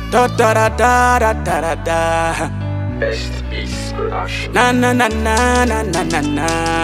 Da da da da da da da da. Best Beats Production. Na na na na na na na na.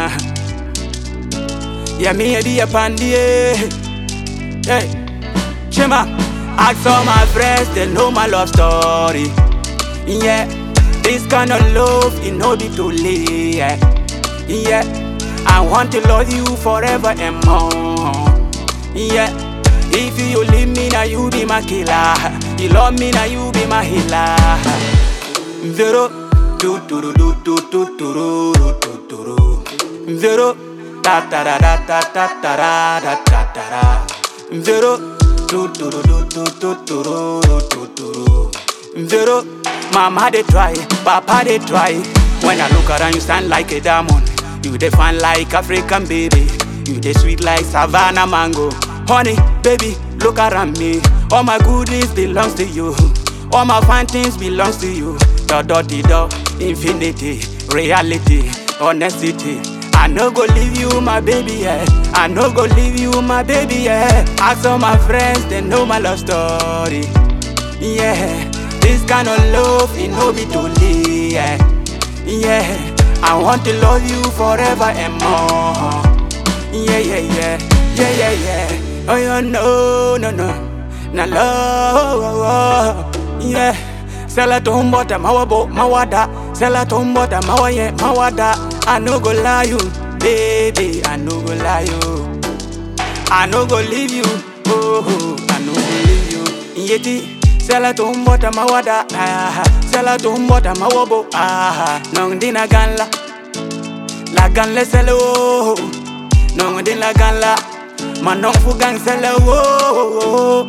Yeah, me a be a pandy. Hey, Chima. Ask all my friends, they know my love story. Yeah, this kind of love, it no be too late. Yeah, I want to love you forever and more. Yeah, if you leave me, now you be my killer. You love me, now you be my healer. Zero, do do do do do do do do do do. Zero, da da da da da da da da da da. Zero, do do do do do do do do do. Zero, mama they try, papa they try. When I look around, you stand like a diamond. You dey fine like African baby. You dey sweet like Savannah mango. Honey, baby, look around me. All my goodies belongs to you. All my fine things belongs to you. The dirty dog, infinity, reality, honesty. I no go leave you, my baby, yeah. I no go leave you, my baby, yeah. Ask all my friends, they know my love story. Yeah, this kind of love, it no be too late, yeah. Yeah, I want to love you forever and more. Yeah, yeah, yeah, yeah, yeah, yeah. Oh, yeah, no, no, no, na love, yeah. Sela tombota mawabo mawada, sela tombota mawaye mawada. I no go lie you, baby, I no go lie you. I no go leave you, oh, I no go leave you. Yeti, sela tombota mawada, sela tombota mawabo, nong dina ganla, la ganle selo, nong din la ganla, manong fugang selo.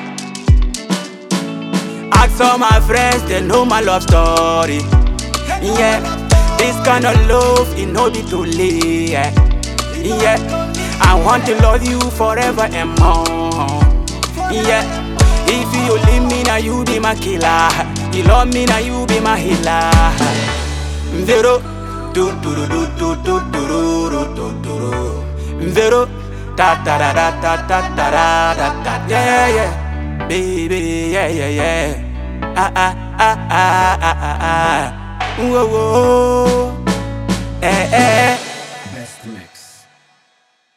Ask all my friends, they know my love story. Yeah, this kind of love, it no be too late. Yeah, I want to love you forever and more. Yeah, if you leave me, now you be my killer. You love me, now you be my healer. Zero, do do do do do do do do do. Zero, da da da da da da da da da. Yeah, yeah. Baby, yeah, yeah, yeah. Ah, ah, ah, ah, ah, ah, ah. Whoa, whoa. Eh, eh.